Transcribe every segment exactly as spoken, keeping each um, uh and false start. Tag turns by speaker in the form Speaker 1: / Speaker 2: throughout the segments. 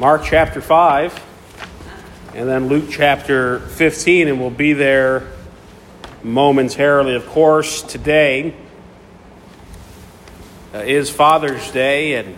Speaker 1: Mark chapter five, and then Luke chapter fifteen, and we'll be there momentarily. Of course, today uh, is Father's Day, and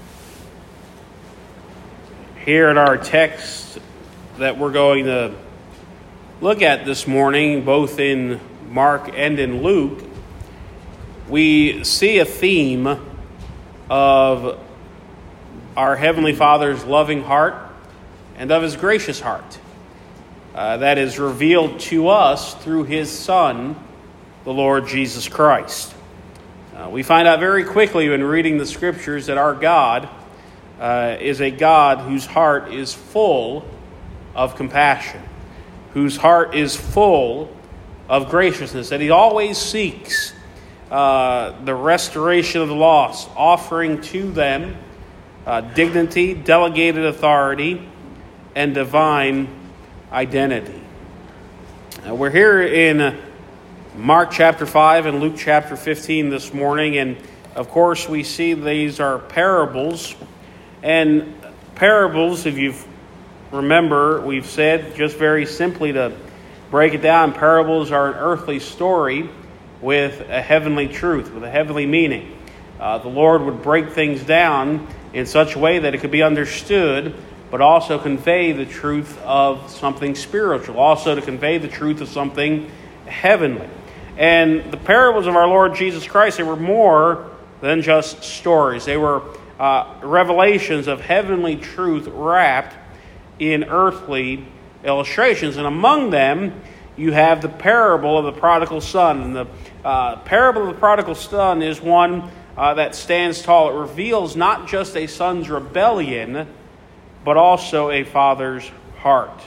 Speaker 1: here in our text that we're going to look at this morning, both in Mark and in Luke, we see a theme of our Heavenly Father's loving heart and of His gracious heart uh, that is revealed to us through His Son, the Lord Jesus Christ. Uh, we find out very quickly when reading the Scriptures that our God uh, is a God whose heart is full of compassion, whose heart is full of graciousness, that He always seeks uh, the restoration of the lost, offering to them Uh, dignity, delegated authority, and divine identity. Uh, we're here in uh, Mark chapter five and Luke chapter fifteen this morning, and of course we see these are parables. And parables, if you remember, we've said just very simply to break it down, parables are an earthly story with a heavenly truth, with a heavenly meaning. Uh, the Lord would break things down in such a way that it could be understood, but also convey the truth of something spiritual, also to convey the truth of something heavenly. And the parables of our Lord Jesus Christ, they were more than just stories. They were uh, revelations of heavenly truth wrapped in earthly illustrations. And among them, you have the parable of the prodigal son. And the uh, parable of the prodigal son is one Uh, that stands tall. It reveals not just a son's rebellion, but also a father's heart.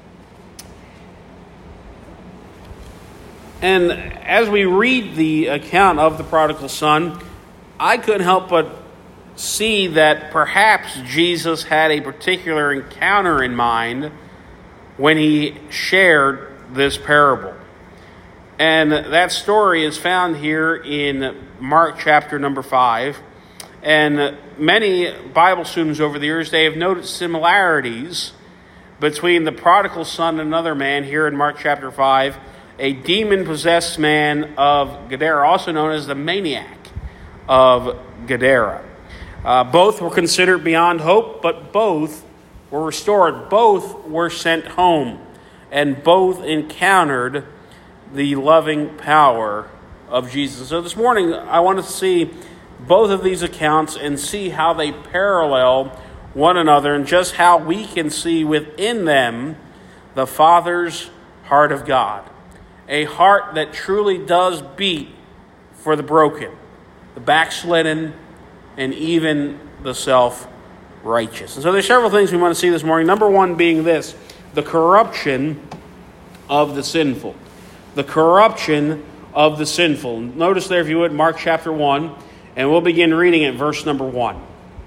Speaker 1: And as we read the account of the prodigal son, I couldn't help but see that perhaps Jesus had a particular encounter in mind when he shared this parable. And that story is found here in Mark chapter number five. And many Bible students over the years, they have noted similarities between the prodigal son and another man here in Mark chapter five, a demon-possessed man of Gadara, also known as the maniac of Gadara. Uh, both were considered beyond hope, but both were restored. Both were sent home, and both encountered the loving power of Jesus. So this morning, I want to see both of these accounts and see how they parallel one another and just how we can see within them the Father's heart of God. A heart that truly does beat for the broken, the backslidden, and even the self-righteous. And so there's several things we want to see this morning. Number one being this, the corruption of the sinful. The corruption of the sinful. Notice there, if you would, Mark chapter one, and we'll begin reading at verse number one.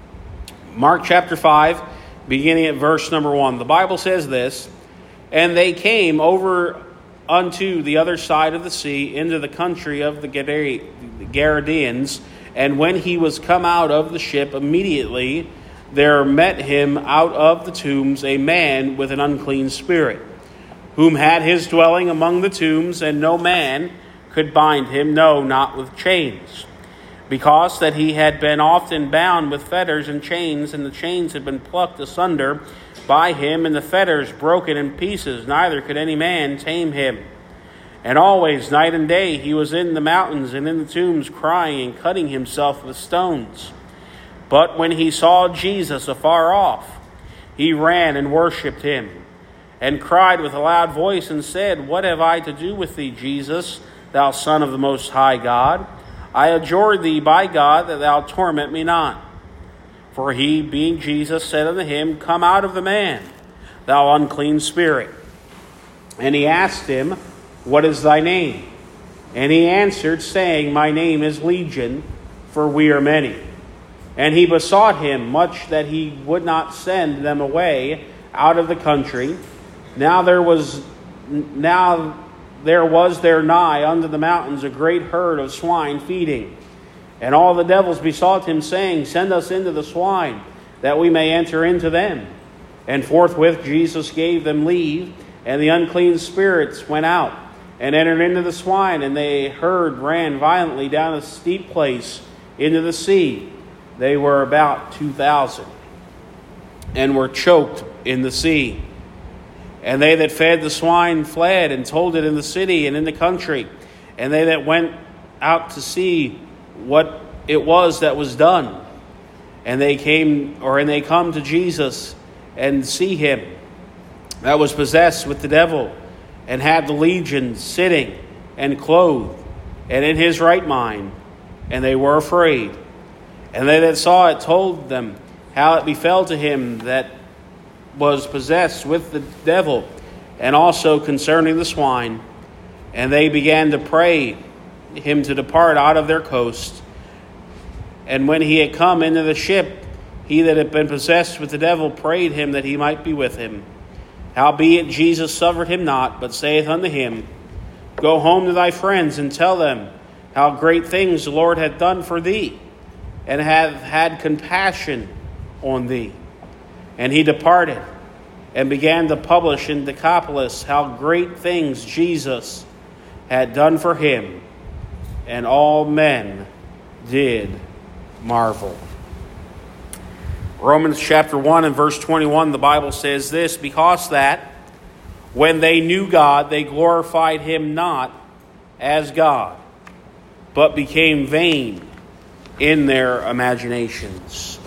Speaker 1: Mark chapter five, beginning at verse number one. The Bible says this, "And they came over unto the other side of the sea, into the country of the Gadarenes, and when he was come out of the ship, immediately there met him out of the tombs a man with an unclean spirit, whom had his dwelling among the tombs, and no man could bind him, no, not with chains, because that he had been often bound with fetters and chains, and the chains had been plucked asunder by him, and the fetters broken in pieces, neither could any man tame him. And always, night and day, he was in the mountains and in the tombs, crying and cutting himself with stones. But when he saw Jesus afar off, he ran and worshipped him, and cried with a loud voice and said, What have I to do with thee, Jesus, thou Son of the Most High God? I adjure thee by God that thou torment me not. For he, being Jesus, said unto him, Come out of the man, thou unclean spirit. And he asked him, What is thy name? And he answered, saying, My name is Legion, for we are many. And he besought him much that he would not send them away out of the country. Now there was now there was there nigh unto the mountains a great herd of swine feeding. And all the devils besought him, saying, Send us into the swine, that we may enter into them. And forthwith Jesus gave them leave, and the unclean spirits went out and entered into the swine, and they herd ran violently down a steep place into the sea. They were about two thousand, and were choked in the sea. And they that fed the swine fled, and told it in the city and in the country. And they that went out to see what it was that was done, and they came, or and they come to Jesus and see him that was possessed with the devil, and had the legion sitting and clothed, and in his right mind, and they were afraid. And they that saw it told them how it befell to him that was possessed with the devil, and also concerning the swine. And they began to pray him to depart out of their coast. And when he had come into the ship, he that had been possessed with the devil prayed him that he might be with him. Howbeit Jesus suffered him not, but saith unto him, Go home to thy friends, and tell them how great things the Lord hath done for thee, and hath had compassion on thee. And he departed, and began to publish in Decapolis how great things Jesus had done for him, and all men did marvel. Romans chapter one and verse twenty-one, the Bible says this, Because that, when they knew God, they glorified him not as God, but became vain in their imaginations.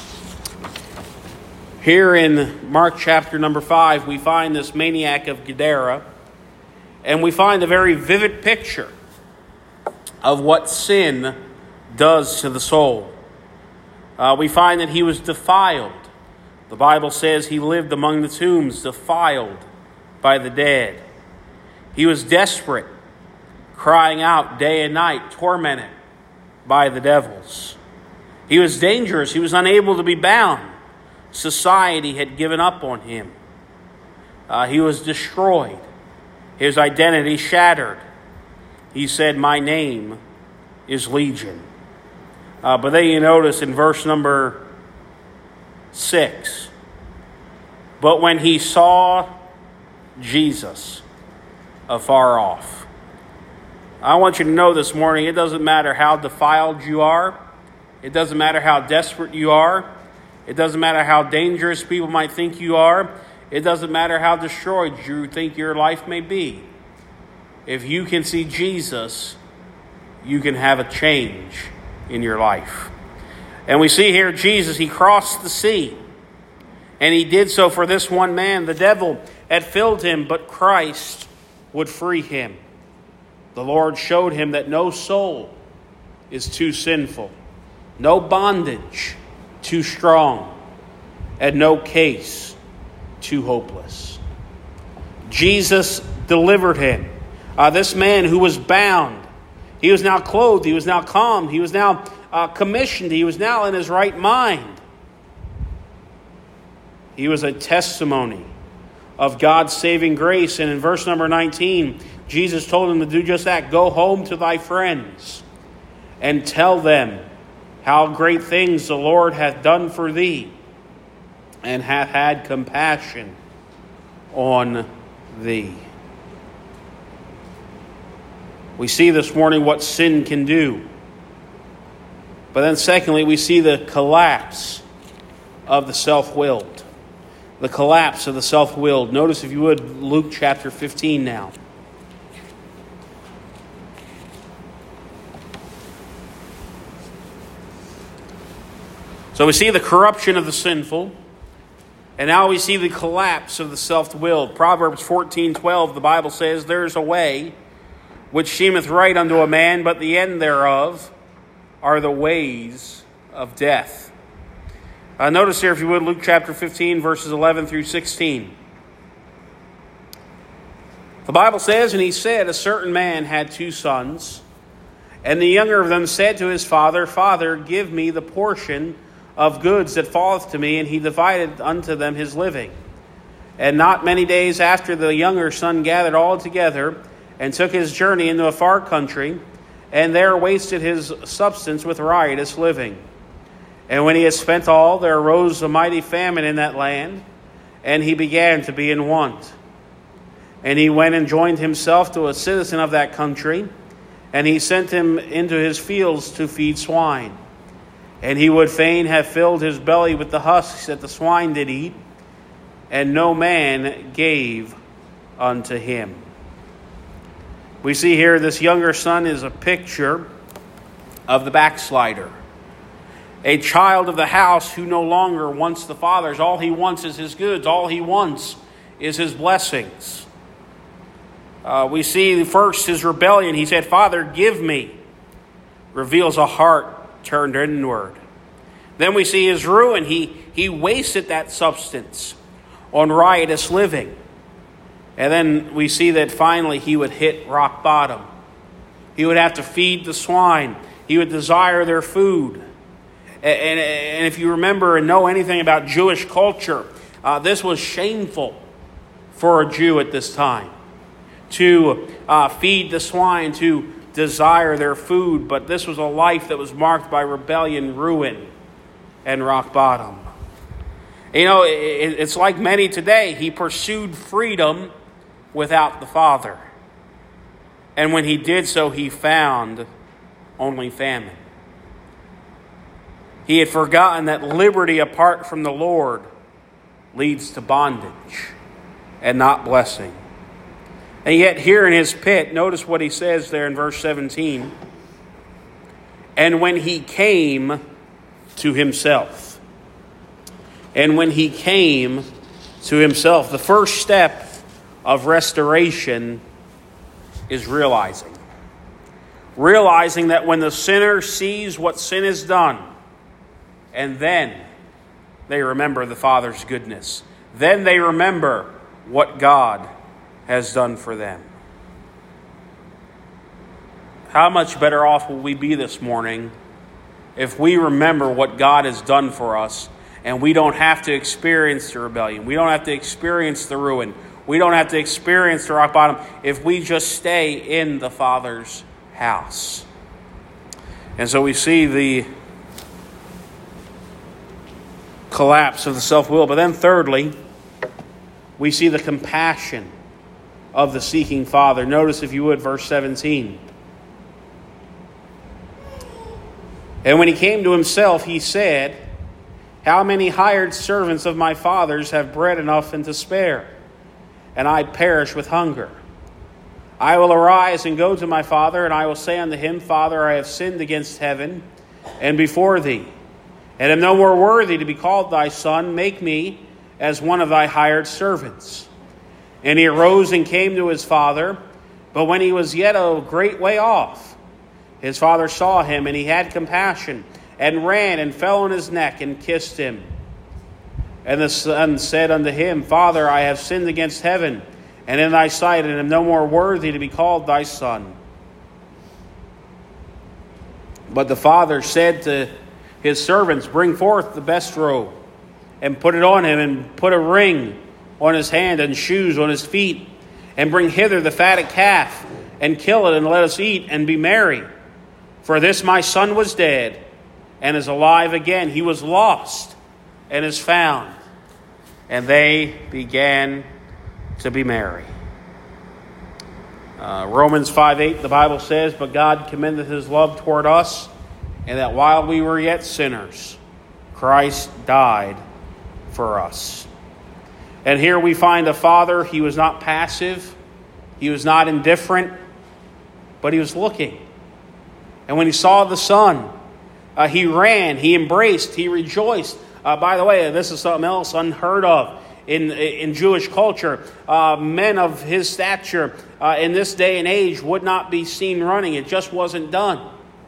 Speaker 1: Here in Mark chapter number five, we find this maniac of Gadara, and we find a very vivid picture of what sin does to the soul. Uh, we find that he was defiled. The Bible says he lived among the tombs, defiled by the dead. He was desperate, crying out day and night, tormented by the devils. He was dangerous. He was unable to be bound. Society had given up on him. Uh, he was destroyed. His identity shattered. He said, My name is Legion. Uh, but then you notice in verse number six, But when he saw Jesus afar off. I want you to know this morning, it doesn't matter how defiled you are. It doesn't matter how desperate you are. It doesn't matter how dangerous people might think you are. It doesn't matter how destroyed you think your life may be. If you can see Jesus, you can have a change in your life. And we see here Jesus, he crossed the sea. And he did so for this one man. The devil had filled him, but Christ would free him. The Lord showed him that no soul is too sinful, no bondage too strong, and no case too hopeless. Jesus delivered him. Uh, this man who was bound, he was now clothed, he was now calmed, he was now uh, commissioned, he was now in his right mind. He was a testimony of God's saving grace. And in verse number nineteen, Jesus told him to do just that. Go home to thy friends and tell them how great things the Lord hath done for thee, and hath had compassion on thee. We see this morning what sin can do. But then secondly, we see the collapse of the self-willed. The collapse of the self-willed. Notice, if you would, Luke chapter fifteen now. So we see the corruption of the sinful, and now we see the collapse of the self-willed. Proverbs fourteen twelve, the Bible says, There is a way which seemeth right unto a man, but the end thereof are the ways of death. Uh, notice here, if you would, Luke chapter fifteen, verses eleven through sixteen. The Bible says, And he said, A certain man had two sons, and the younger of them said to his father, Father, give me the portion of goods that falleth to me, and he divided unto them his living. And not many days after, the younger son gathered all together, and took his journey into a far country, and there wasted his substance with riotous living. And when he had spent all, there arose a mighty famine in that land, and he began to be in want. And he went and joined himself to a citizen of that country, and he sent him into his fields to feed swine. And he would fain have filled his belly with the husks that the swine did eat, and no man gave unto him. We see here this younger son is a picture of the backslider. A child of the house who no longer wants the father's. All he wants is his goods. All he wants is his blessings. Uh, we see first his rebellion. He said, "Father, give me." Reveals a heart turned inward. Then we see his ruin. He, he wasted that substance on riotous living. And then we see that finally he would hit rock bottom. He would have to feed the swine. He would desire their food. And, and, and if you remember and know anything about Jewish culture, uh, this was shameful for a Jew at this time. To uh, feed the swine, to desire their food. But this was a life that was marked by rebellion, ruin, and rock bottom. You know, it, it's like many today. He pursued freedom without the Father. And when he did so, he found only famine. He had forgotten that liberty apart from the Lord leads to bondage and not blessing. And yet here in his pit, notice what he says there in verse seventeen. And when he came to himself. And when he came to himself. The first step of restoration is realizing. Realizing that when the sinner sees what sin has done, and then they remember the Father's goodness. Then they remember what God has done for them. How much better off will we be this morning if we remember what God has done for us and we don't have to experience the rebellion. We don't have to experience the ruin. We don't have to experience the rock bottom if we just stay in the Father's house. And so we see the collapse of the self-will. But then thirdly, we see the compassion of the seeking Father. Notice, if you would, verse seventeen. And when he came to himself, he said, "How many hired servants of my father's have bread enough and to spare, and I perish with hunger? I will arise and go to my father, and I will say unto him, Father, I have sinned against heaven and before thee, and am no more worthy to be called thy son. Make me as one of thy hired servants." And he arose and came to his father. But when he was yet a great way off, his father saw him, and he had compassion, and ran and fell on his neck and kissed him. And the son said unto him, Father, I have sinned against heaven and in thy sight, and am no more worthy to be called thy son. But the father said to his servants, Bring forth the best robe, and put it on him, and put a ring on his hand, and shoes on his feet. And bring hither the fatted calf, and kill it, and let us eat, and be merry. For this my son was dead, and is alive again. He was lost, and is found. And they began to be merry. Uh, Romans five eight, the Bible says, But God commendeth his love toward us, and that while we were yet sinners, Christ died for us. And here we find a father. He was not passive. He was not indifferent. But he was looking. And when he saw the son, uh, he ran, he embraced, he rejoiced. Uh, by the way, this is something else unheard of in, in Jewish culture. Uh, men of his stature uh, in this day and age would not be seen running. It just wasn't done.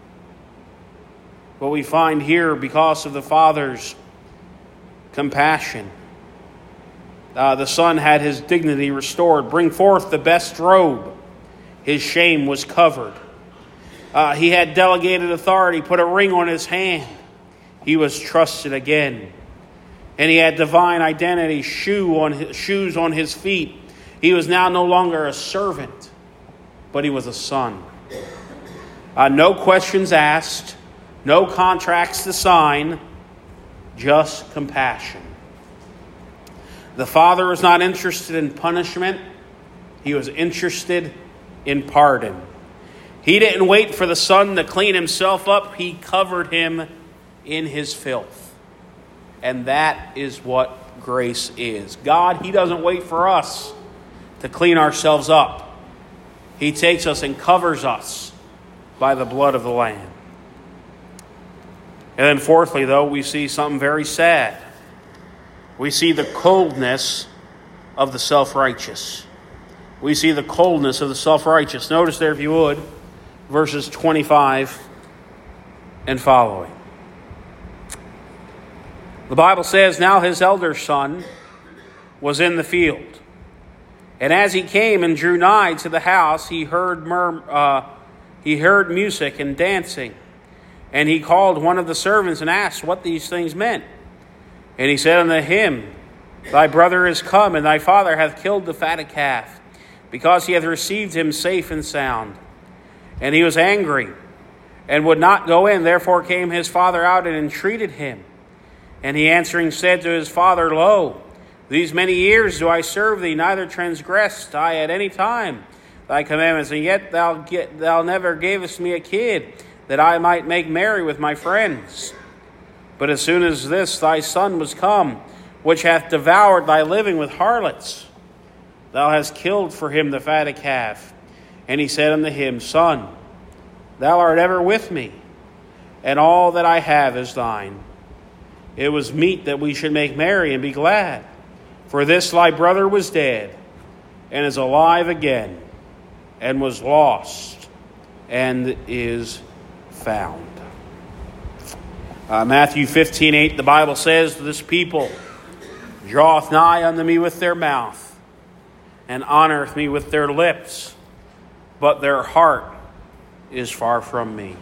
Speaker 1: But we find here, because of the father's compassion, Uh, the son had his dignity restored. Bring forth the best robe. His shame was covered. Uh, he had delegated authority. Put a ring on his hand. He was trusted again. And he had divine identity. Shoe on his, shoes on his feet. He was now no longer a servant, but he was a son. Uh, no questions asked. No contracts to sign. Just compassion. The Father was not interested in punishment. He was interested in pardon. He didn't wait for the Son to clean himself up. He covered him in his filth. And that is what grace is. God, he doesn't wait for us to clean ourselves up. He takes us and covers us by the blood of the Lamb. And then fourthly, though, we see something very sad. We see the coldness of the self-righteous. We see the coldness of the self-righteous. Notice there, if you would, verses twenty-five and following. The Bible says, "Now his elder son was in the field. And as he came and drew nigh to the house, he heard murmur, uh, he heard music and dancing. And he called one of the servants and asked what these things meant. And he said unto him, Thy brother is come, and thy father hath killed the fatted calf, because he hath received him safe and sound. And he was angry, and would not go in. Therefore came his father out and entreated him. And he answering said to his father, Lo, these many years do I serve thee, neither transgressed I at any time thy commandments, and yet thou get, thou never gavest me a kid, that I might make merry with my friends. But as soon as this thy son was come, which hath devoured thy living with harlots, thou hast killed for him the fatted calf. And he said unto him, Son, thou art ever with me, and all that I have is thine. It was meet that we should make merry and be glad. For this thy brother was dead, and is alive again, and was lost, and is found." Uh, Matthew fifteen eight, the Bible says, "This people draweth nigh unto me with their mouth, and honoreth me with their lips, but their heart is far from me."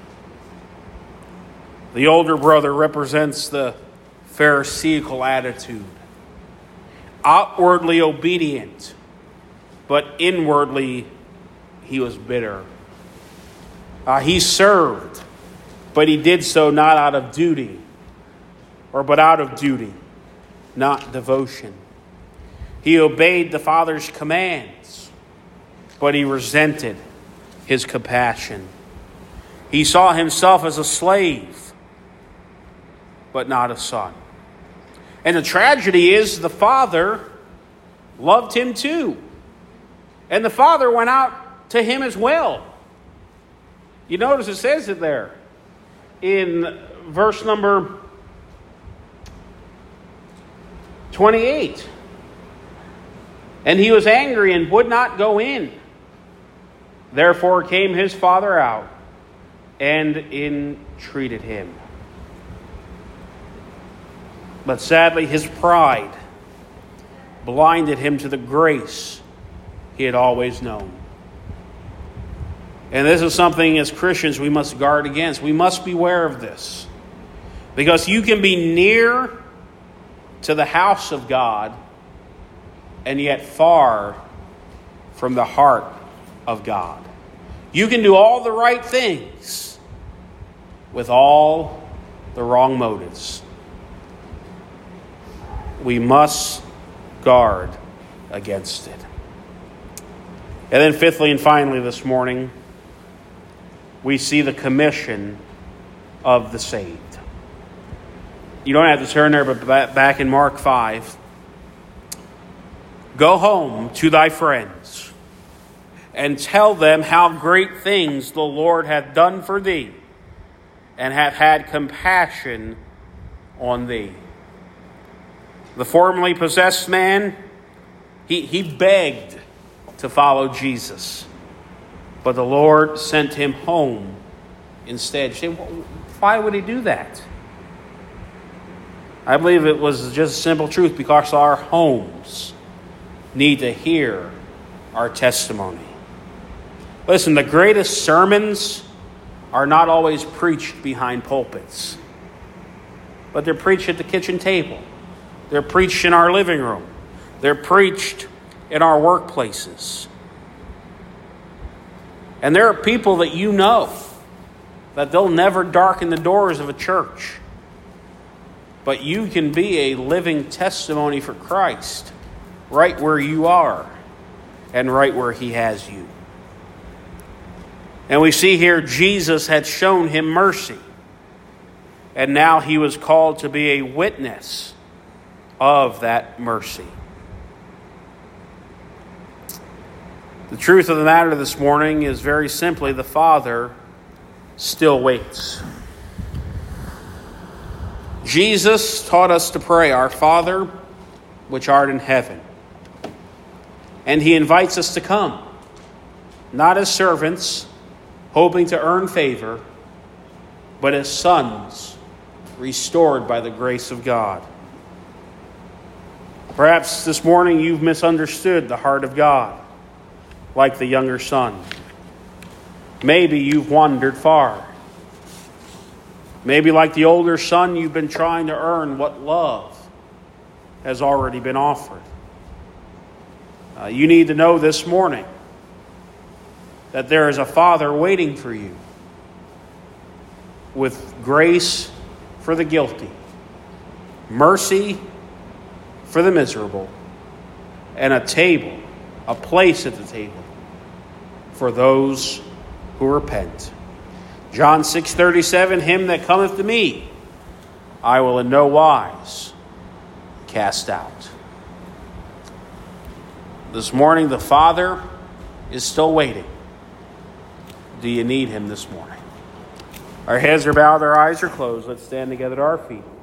Speaker 1: The older brother represents the Pharisaical attitude. Outwardly obedient, but inwardly he was bitter. Uh, he served, but he did so not out of duty, or but out of duty, not devotion. He obeyed the Father's commands, but he resented his compassion. He saw himself as a slave, but not a son. And the tragedy is the Father loved him too. And the Father went out to him as well. You notice it says it there in verse number twenty-eight. "And he was angry and would not go in. Therefore came his father out and entreated him." But sadly, his pride blinded him to the grace he had always known. And this is something as Christians we must guard against. We must beware of this. Because you can be near to the house of God and yet far from the heart of God. You can do all the right things with all the wrong motives. We must guard against it. And then fifthly and finally this morning, we see the commission of the saved. You don't have to turn there, but back in Mark five. "Go home to thy friends, and tell them how great things the Lord hath done for thee, and hath had compassion on thee." The formerly possessed man, he, he begged to follow Jesus. But the Lord sent him home instead. You say, why would he do that? I believe it was just a simple truth, because our homes need to hear our testimony. Listen, the greatest sermons are not always preached behind pulpits, but they're preached at the kitchen table. They're preached in our living room. They're preached in our workplaces. And there are people that you know that they'll never darken the doors of a church. But you can be a living testimony for Christ right where you are and right where he has you. And we see here Jesus had shown him mercy. And now he was called to be a witness of that mercy. The truth of the matter this morning is very simply the Father still waits. Jesus taught us to pray, "Our Father, which art in heaven." And he invites us to come, not as servants, hoping to earn favor, but as sons, restored by the grace of God. Perhaps this morning you've misunderstood the heart of God, like the younger son. Maybe you've wandered far. Maybe like the older son, you've been trying to earn what love has already been offered. Uh, you need to know this morning that there is a Father waiting for you with grace for the guilty, mercy for the miserable, and a table, a place at the table for those who repent. John six thirty-seven, "Him that cometh to me, I will in no wise cast out." This morning, the Father is still waiting. Do you need him this morning? Our heads are bowed, our eyes are closed. Let's stand together to our feet.